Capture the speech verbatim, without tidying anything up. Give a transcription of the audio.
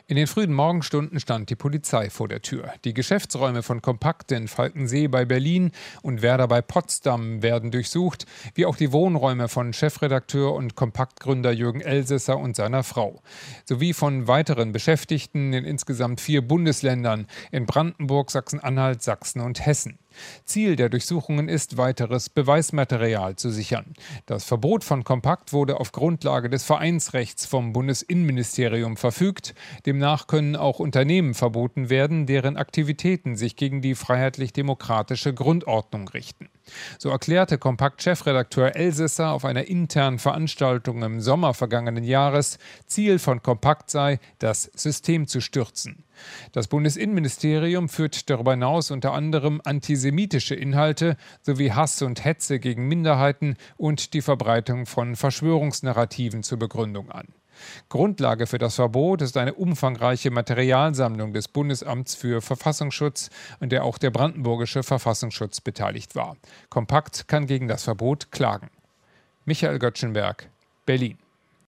In den frühen Morgenstunden stand die Polizei vor der Tür. Die Geschäftsräume von Kompakt in Falkensee bei Berlin und Werder bei Potsdam werden durchsucht, wie auch die Wohnräume von Chefredakteur und Kompaktgründer Jürgen Elsässer und seiner Frau, sowie von weiteren Beschäftigten in insgesamt vier Bundesländern, in Brandenburg, Sachsen-Anhalt, Sachsen und Hessen. Ziel der Durchsuchungen ist, weiteres Beweismaterial zu sichern. Das Verbot von Kompakt wurde auf Grundlage des Vereinsrechts vom Bundesinnenministerium verfügt. Demnach können auch Unternehmen verboten werden, deren Aktivitäten sich gegen die freiheitlich-demokratische Grundordnung richten. So erklärte Kompakt-Chefredakteur Elsässer auf einer internen Veranstaltung im Sommer vergangenen Jahres, Ziel von Kompakt sei, das System zu stürzen. Das Bundesinnenministerium führt darüber hinaus unter anderem antisemitische Inhalte sowie Hass und Hetze gegen Minderheiten und die Verbreitung von Verschwörungsnarrativen zur Begründung an. Grundlage für das Verbot ist eine umfangreiche Materialsammlung des Bundesamts für Verfassungsschutz, an der auch der brandenburgische Verfassungsschutz beteiligt war. Kompakt kann gegen das Verbot klagen. Michael Göttschenberg, Berlin.